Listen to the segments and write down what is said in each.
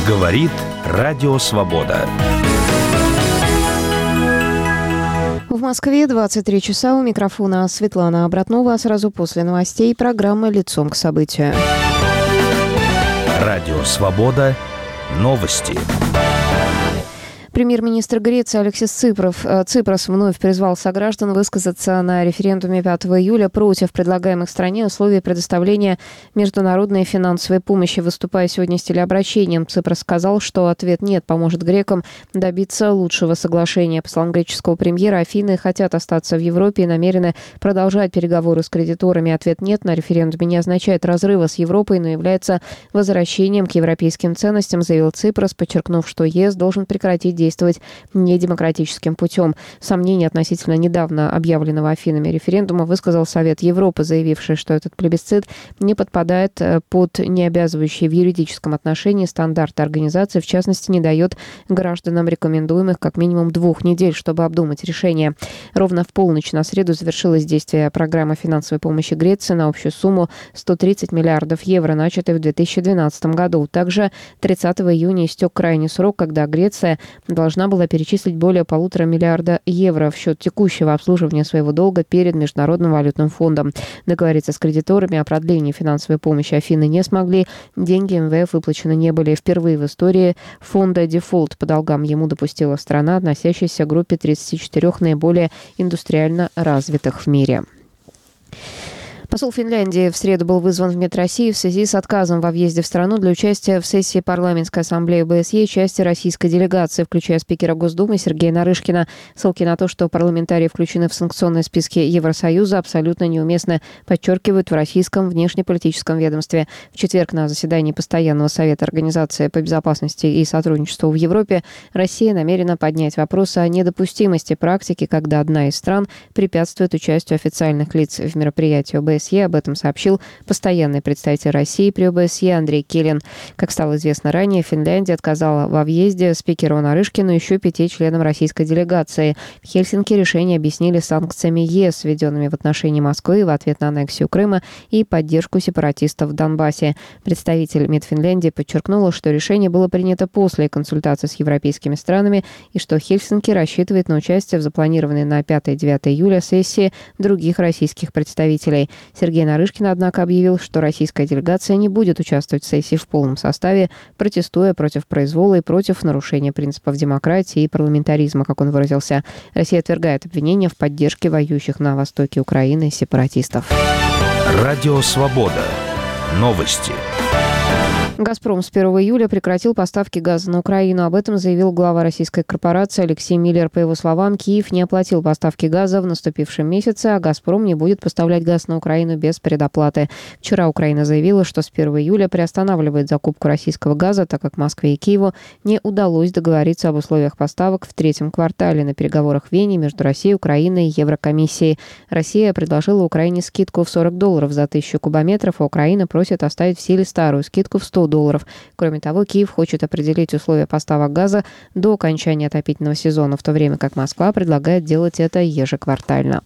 Говорит Радио Свобода. В Москве 23 часа. У микрофона Светлана Обратнова. Сразу после новостей программа «Лицом к событию». Радио Свобода. Новости. Премьер-министр Греции Алексис Ципрос вновь призвал сограждан высказаться на референдуме 5 июля против предлагаемых стране условий предоставления международной финансовой помощи. Выступая сегодня с телеобращением, Ципрос сказал, что ответ «нет» поможет грекам добиться лучшего соглашения. По словам греческого премьера, Афины хотят остаться в Европе и намерены продолжать переговоры с кредиторами. Ответ «нет» на референдуме не означает разрыва с Европой, но является возвращением к европейским ценностям, заявил Ципрос, подчеркнув, что ЕС должен прекратить действовать недемократическим путем. Сомнения относительно недавно объявленного Афинами референдума высказал Совет Европы, заявивший, что этот плебисцит не подпадает под необязывающие в юридическом отношении стандарты организации, в частности, не дает гражданам рекомендуемых как минимум 2 недель, чтобы обдумать решение. Ровно в полночь на среду завершилось действие программы финансовой помощи Греции на общую сумму 130 миллиардов евро, начатой в 2012 году. Также 30 июня истек крайний срок, когда Греция должна была перечислить более 1,5 миллиарда евро в счет текущего обслуживания своего долга перед Международным валютным фондом. Договориться с кредиторами о продлении финансовой помощи Афины не смогли. Деньги МВФ выплачены не были. Впервые в истории фонда дефолт по долгам ему допустила страна, относящаяся к группе 34 наиболее индустриально развитых в мире. Посол Финляндии в среду был вызван в МИД России в связи с отказом во въезде в страну для участия в сессии парламентской ассамблеи ОБСЕ части российской делегации, включая спикера Госдумы Сергея Нарышкина. Ссылки на то, что парламентарии включены в санкционные списки Евросоюза, абсолютно неуместно, подчеркивают в российском внешнеполитическом ведомстве. В четверг на заседании Постоянного совета Организации по безопасности и сотрудничеству в Европе Россия намерена поднять вопрос о недопустимости практики, когда одна из стран препятствует участию официальных лиц в мероприятии ОБСЕ. Об этом сообщил постоянный представитель России при ОБСЕ Андрей Килин. Как стало известно ранее, Финляндия отказала во въезде спикеру Нарышкину и еще 5 членам российской делегации. В Хельсинки решение объяснили санкциями ЕС, введенными в отношении Москвы в ответ на аннексию Крыма и поддержку сепаратистов в Донбассе. Представитель МИД Финляндии подчеркнула, что решение было принято после консультаций с европейскими странами и что Хельсинки рассчитывает на участие в запланированной на 5-9 июля сессии других российских представителей. Сергей Нарышкин, однако, объявил, что российская делегация не будет участвовать в сессии в полном составе, протестуя против произвола и против нарушения принципов демократии и парламентаризма, как он выразился. Россия отвергает обвинения в поддержке воюющих на востоке Украины сепаратистов. Радио Свобода. Новости. «Газпром» с 1 июля прекратил поставки газа на Украину. Об этом заявил глава российской корпорации Алексей Миллер. По его словам, Киев не оплатил поставки газа в наступившем месяце, а «Газпром» не будет поставлять газ на Украину без предоплаты. Вчера Украина заявила, что с 1 июля приостанавливает закупку российского газа, так как Москве и Киеву не удалось договориться об условиях поставок в 3-м квартале на переговорах в Вене между Россией, Украиной и Еврокомиссией. Россия предложила Украине скидку в $40 за 1000 кубометров, а Украина просит оставить в силе старую скидку в $100. Кроме того, Киев хочет определить условия поставок газа до окончания отопительного сезона, в то время как Москва предлагает делать это ежеквартально.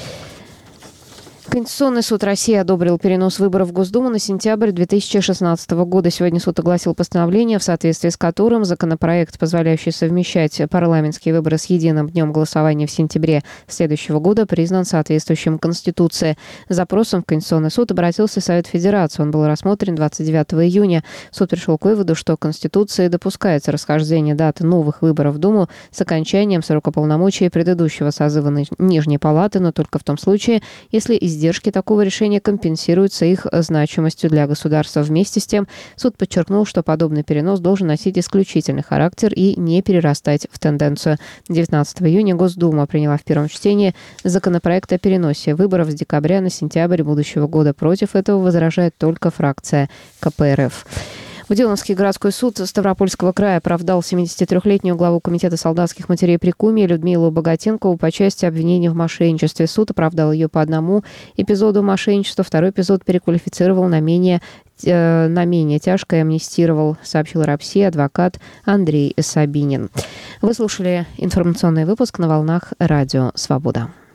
Конституционный суд России одобрил перенос выборов в Госдуму на сентябрь 2016 года. Сегодня суд огласил постановление, в соответствии с которым законопроект, позволяющий совмещать парламентские выборы с единым днем голосования в сентябре следующего года, признан соответствующим Конституции. С запросом в Конституционный суд обратился Совет Федерации. Он был рассмотрен 29 июня. Суд пришел к выводу, что Конституцией допускается расхождение даты новых выборов в Думу с окончанием срока полномочий предыдущего созыва Нижней Палаты, но только в том случае, если издержки такого решения компенсируются их значимостью для государства. Вместе с тем, суд подчеркнул, что подобный перенос должен носить исключительный характер и не перерастать в тенденцию. 19 июня Госдума приняла в первом чтении законопроект о переносе выборов с декабря на сентябрь будущего года. Против этого возражает только фракция КПРФ. Буденновский городской суд Ставропольского края оправдал 73-летнюю главу комитета солдатских матерей при Куме Людмилу Богатенкову по части обвинений в мошенничестве. Суд оправдал ее по одному эпизоду мошенничества, второй эпизод переквалифицировал на менее тяжкое, амнистировал, сообщил РАПСИ адвокат Андрей Сабинин. Вы слушали информационный выпуск на волнах Радио Свобода.